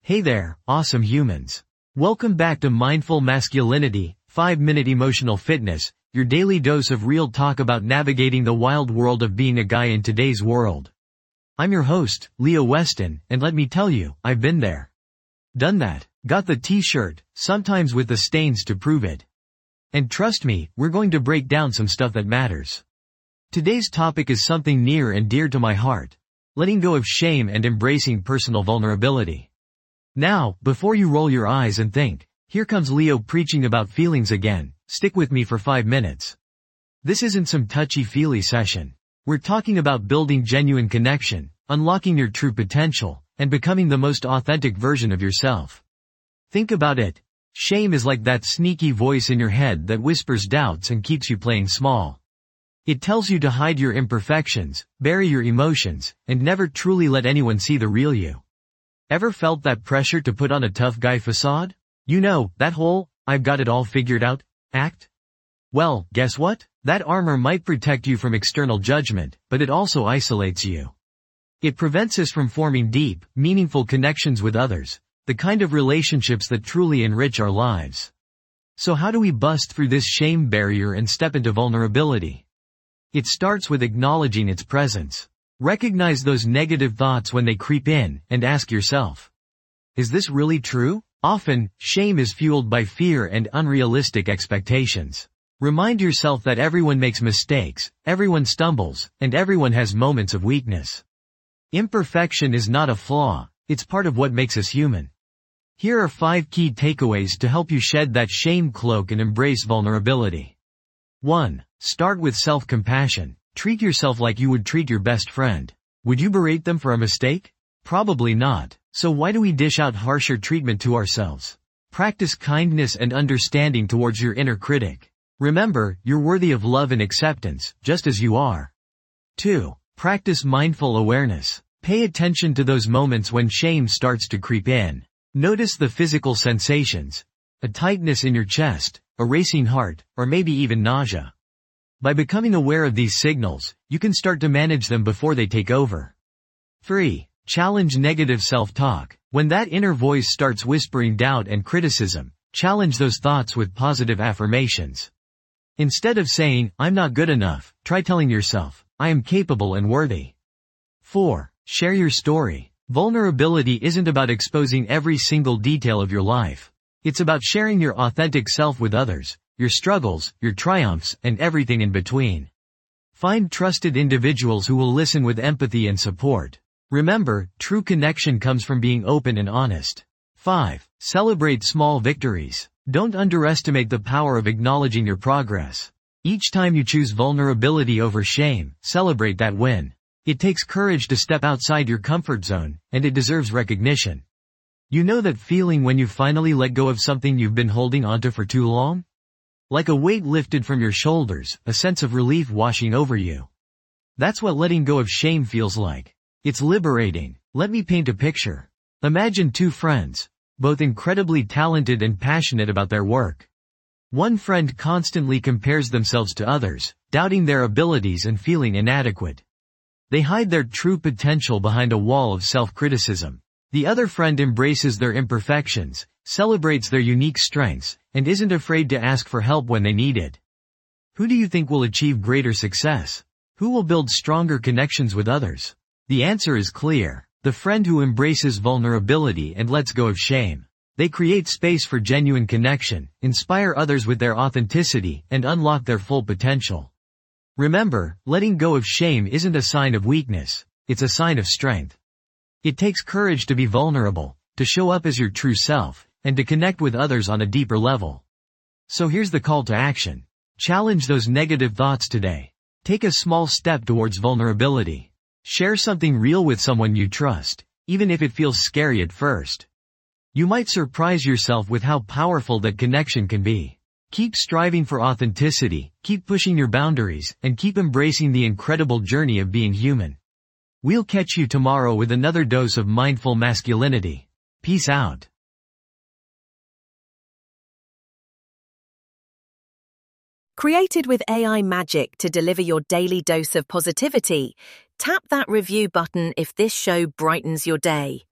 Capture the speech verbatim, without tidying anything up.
Hey there, awesome humans. Welcome back to Mindful Masculinity, five minute Emotional Fitness, your daily dose of real talk about navigating the wild world of being a guy in today's world. I'm your host, Leo Weston, and let me tell you, I've been there. Done that, got the t-shirt, sometimes with the stains to prove it. And trust me, we're going to break down some stuff that matters. Today's topic is something near and dear to my heart. Letting go of shame and embracing personal vulnerability. Now, before you roll your eyes and think, here comes Leo preaching about feelings again, stick with me for five minutes. This isn't some touchy-feely session. We're talking about building genuine connection, unlocking your true potential, and becoming the most authentic version of yourself. Think about it. Shame is like that sneaky voice in your head that whispers doubts and keeps you playing small. It tells you to hide your imperfections, bury your emotions, and never truly let anyone see the real you. Ever felt that pressure to put on a tough guy facade? You know, that whole, I've got it all figured out, act? Well, guess what? That armor might protect you from external judgment, but it also isolates you. It prevents us from forming deep, meaningful connections with others, the kind of relationships that truly enrich our lives. So how do we bust through this shame barrier and step into vulnerability? It starts with acknowledging its presence. Recognize those negative thoughts when they creep in, and ask yourself, is this really true? Often, shame is fueled by fear and unrealistic expectations. Remind yourself that everyone makes mistakes, everyone stumbles, and everyone has moments of weakness. Imperfection is not a flaw, it's part of what makes us human. Here are five key takeaways to help you shed that shame cloak and embrace vulnerability. one. Start with self-compassion. Treat yourself like you would treat your best friend. Would you berate them for a mistake? Probably not. So why do we dish out harsher treatment to ourselves? Practice kindness and understanding towards your inner critic. Remember, you're worthy of love and acceptance, just as you are. two. Practice mindful awareness. Pay attention to those moments when shame starts to creep in. Notice the physical sensations. A tightness in your chest, a racing heart, or maybe even nausea. By becoming aware of these signals, you can start to manage them before they take over. three. Challenge negative self-talk. When that inner voice starts whispering doubt and criticism, challenge those thoughts with positive affirmations. Instead of saying, I'm not good enough, try telling yourself, I am capable and worthy. four. Share your story. Vulnerability isn't about exposing every single detail of your life. It's about sharing your authentic self with others. Your struggles, your triumphs, and everything in between. Find trusted individuals who will listen with empathy and support. Remember, true connection comes from being open and honest. five. Celebrate small victories. Don't underestimate the power of acknowledging your progress. Each time you choose vulnerability over shame, celebrate that win. It takes courage to step outside your comfort zone, and it deserves recognition. You know that feeling when you finally let go of something you've been holding onto for too long? Like a weight lifted from your shoulders, a sense of relief washing over you. That's what letting go of shame feels like. It's liberating. Let me paint a picture. Imagine two friends, both incredibly talented and passionate about their work. One friend constantly compares themselves to others, doubting their abilities and feeling inadequate. They hide their true potential behind a wall of self-criticism. The other friend embraces their imperfections, celebrates their unique strengths, and isn't afraid to ask for help when they need it. Who do you think will achieve greater success? Who will build stronger connections with others? The answer is clear. The friend who embraces vulnerability and lets go of shame. They create space for genuine connection, inspire others with their authenticity, and unlock their full potential. Remember, letting go of shame isn't a sign of weakness, it's a sign of strength. It takes courage to be vulnerable, to show up as your true self, and to connect with others on a deeper level. So here's the call to action. Challenge those negative thoughts today. Take a small step towards vulnerability. Share something real with someone you trust, even if it feels scary at first. You might surprise yourself with how powerful that connection can be. Keep striving for authenticity, keep pushing your boundaries, and keep embracing the incredible journey of being human. We'll catch you tomorrow with another dose of mindful masculinity. Peace out. Created with A I magic to deliver your daily dose of positivity, tap that review button if this show brightens your day.